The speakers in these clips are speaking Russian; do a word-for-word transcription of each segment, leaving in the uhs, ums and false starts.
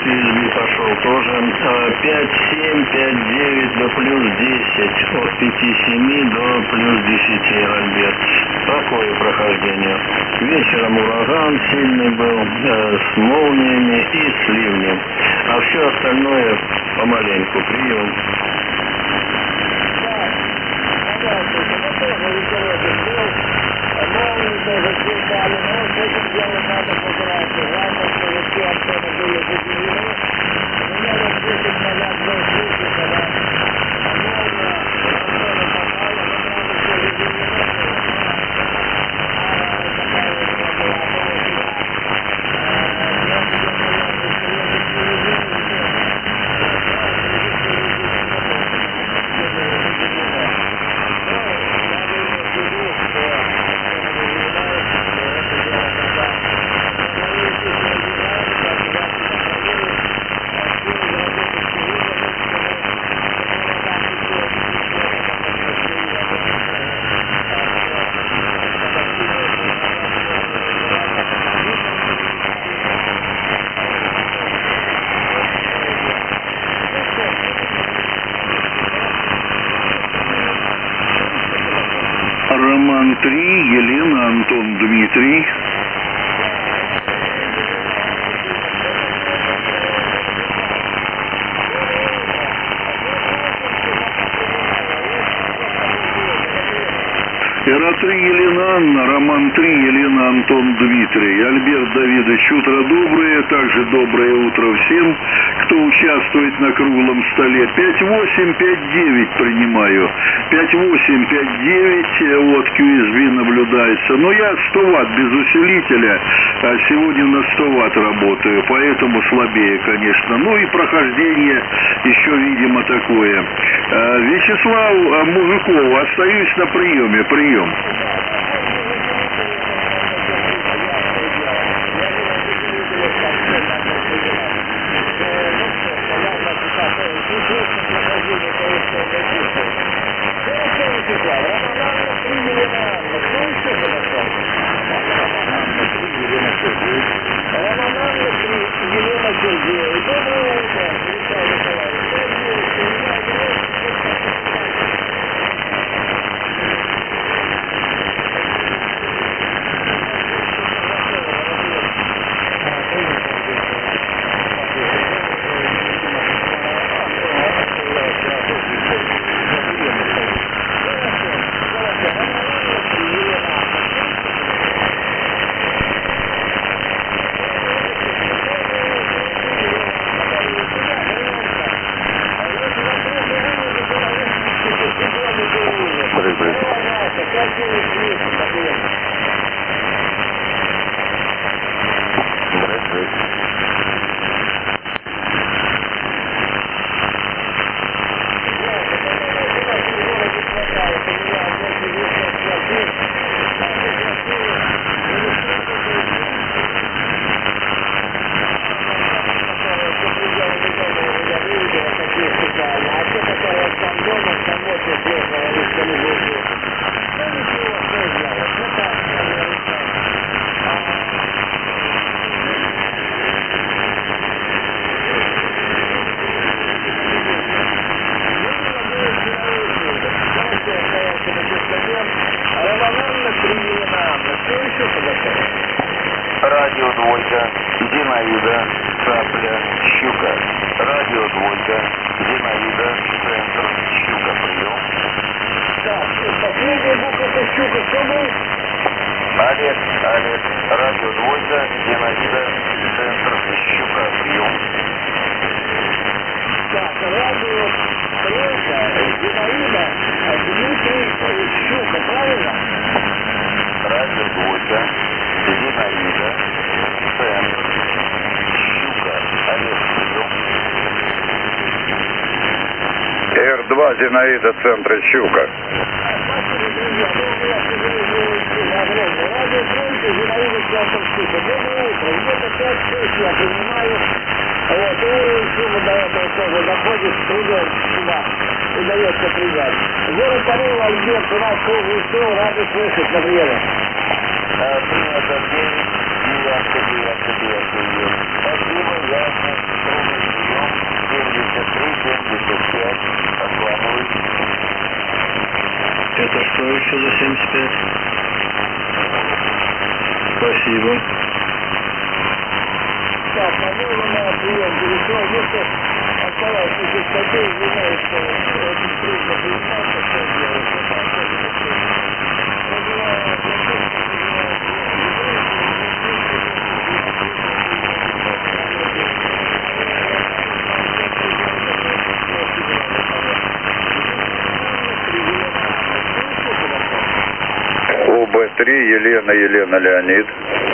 кью эс би пошел тоже. пять семь, пять девять до плюс десять. От пяти семи до плюс десяти, Альберт. Такое прохождение. Вечером ураган сильный был, э, с молниями и с ливнем. А все остальное помаленьку. Прием. Роман три, Елена, Антон, Дмитрий. Эра три, Елена Анна, Роман три, Елена, Антон, Дмитрий. Альберт Давидович, утро доброе, также доброе утро всем, кто участвует на круглом столе. пять восемь пять девять принимаю. пять восемь пять девять от кью эс би наблюдается. Но я сто ватт без усилителя, а сегодня на сто ватт работаю, поэтому слабее, конечно. Ну и прохождение еще, видимо, такое. Вячеслав Мужиков, остаюсь на приеме. Прием. Радио двойка, Зинаида, Цапля, Щука. Радио двойка, Зинаида, Центр, Щука, прием. Так, последняя буква это Щука, кто был? Олег, Олег, радио двойка, Зинаида, Центр, Щука, прием. Так, радио тройка, Зинаида, Дмитрий, Щука, правильно? Радио двойка, Зинаида, Центр, Щука, Олег, прием. эр два, Зинаида, Центр, Щука. Радио тройка, Зинаида, Центр, Щука. Доброе утро, где-то пять-шесть я принимаю. Вот, и сумма до этого тоже доходит с трудом сюда. Удается принять. Город Орел, Альберт, у нас круглый стол, рады слышать на время. Принято девять девяносто девять девять. Спасибо, ясно. Что еще за семьдесят пять? Спасибо. Так, а мы на прием перешел, если осталось еще статей, извиняюсь, что очень трудно приниматься, что делать, но так тоже не трудно. О Б три, Елена, Елена, Леонид.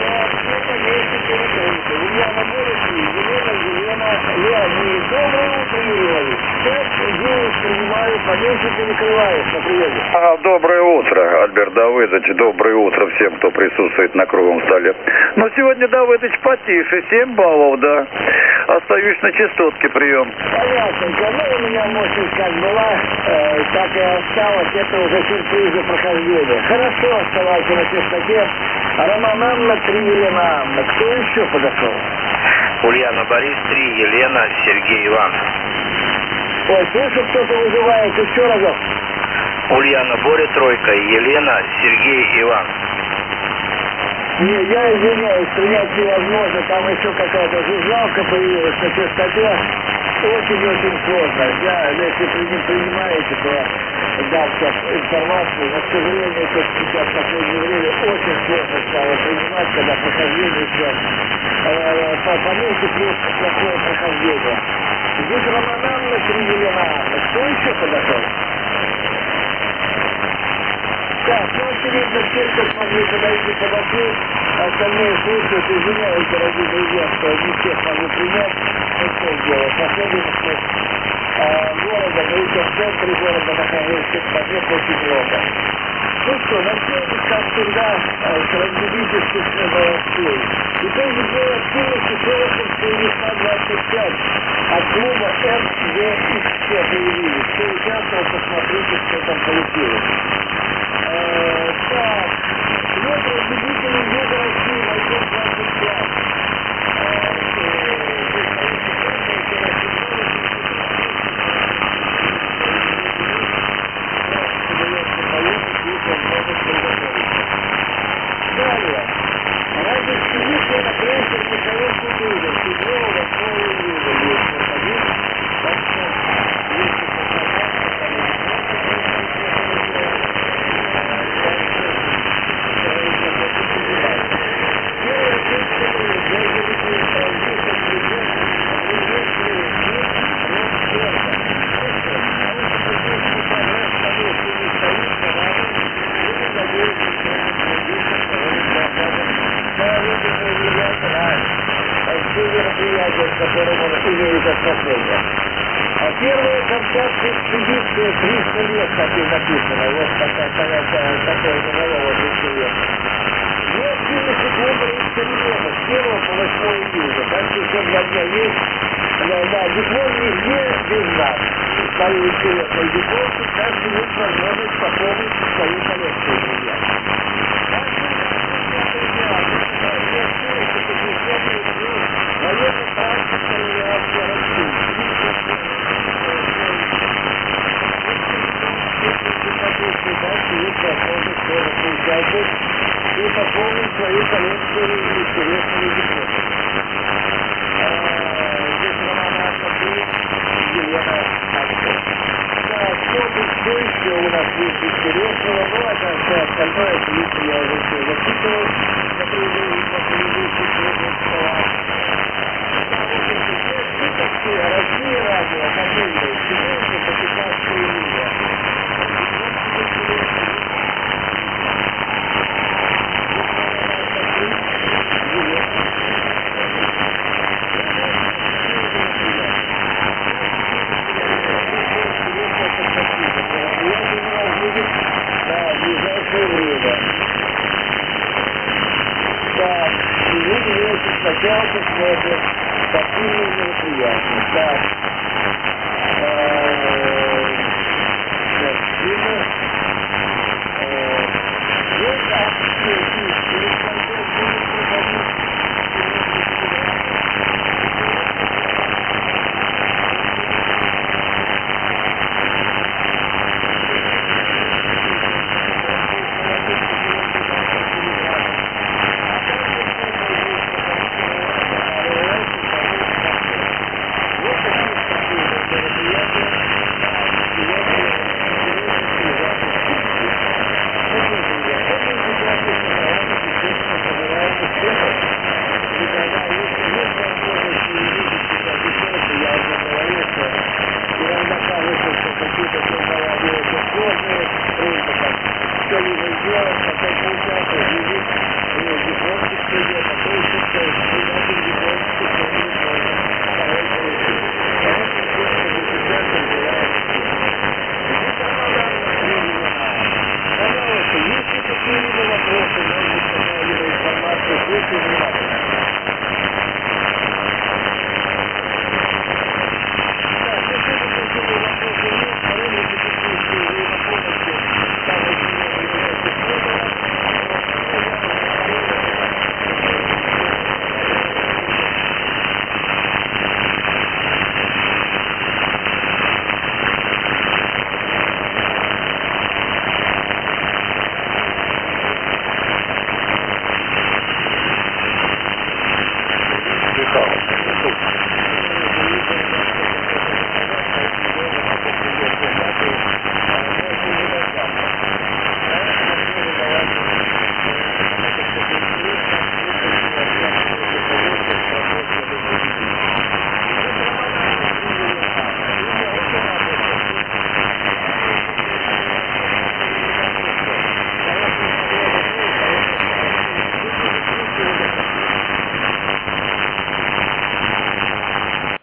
Ульяна Борисовна, Елена, Елена, Леонид. Доброе утро, Юрий. пять девять принимаю, поменьше перекрываюсь на приеме. А, доброе утро, Альберт Давыдович. Доброе утро всем, кто присутствует на круглом столе. Но сегодня, Давыдович, потише, семь баллов, да. Остаюсь на частотке, прием. Понятненько. Ну, у меня мощность как была, э, так и осталось. Это уже сюрпризы прохождения. Хорошо, оставайся на частоте. Роман Анна, три Елена Анна. Кто еще подошел? Ульяна Борис, три, Елена, Сергей Иван. Ой, слышу, кто-то вызывает еще разок. Ульяна Боря, тройка, Елена, Сергей Иван. Не, я извиняюсь, принять невозможно, там еще какая-то жужжалка появилась на частоте. Очень-очень сложно. Я, если вы не принимаете, то я дам сейчас информацию, но, к сожалению, тут сейчас в последнее время очень сложно стало принимать, когда прохождение идет э, по помехе плюс плохое прохождение. Здесь Роман Анна, три Елена Анна. Кто еще подошел? Так, ну, очевидно, все, кто смогли подойти, подошли, остальные слушают, извиняюсь, дорогие друзья, что не всех могу принять, ну, что делать, особенности э, города, мы еще в центре города находимся, помех очень много. Ну что, начнем, как всегда, с разделительских новостей. Итоги дней активности Шороховской весна двадцать пять от клуба эм дэ икс си появились. Кто участвовал, посмотрите, что там получилось. Э, так, вот разделители Юга России, Майкон двадцать пять. Далее. Ради экспедиции на крейсер Михаил Кутузов седьмого-восьмого июля будет проходить. Так что, если информация, там и Первая часть для зрителей праздника президент приветствует всех Росберга. Все мероприятия, с которым он имеет отношение. А первая камчатская экспедиция триста лет, как и написано. Вот такая, такая, такое заголовок триста лет. Две активности клуба экспериментов с первого по восьмого июля. Так что еще два дня есть. Да, да, диплом нигде без нас. Свою интересную дипломку каждый есть возможность пополнить свою коллекцию, друзья. Военно-практическая авиация России. Есть возможность тоже поучаствовать и пополнить свою коллекцию интересными дипломами. Здесь Роман Анна, Елена Анна. Так, что тут что еще у нас есть интересного? Ну, это все остальное, если я уже все записывал на предыдущих круглых столах. Россия радио, фамилия, сегодня по пятнадцатое июля. Да, в ближайшее время. Так, сегодня я еще сначала посмотрим спортивные мероприятия. Так, спортивные.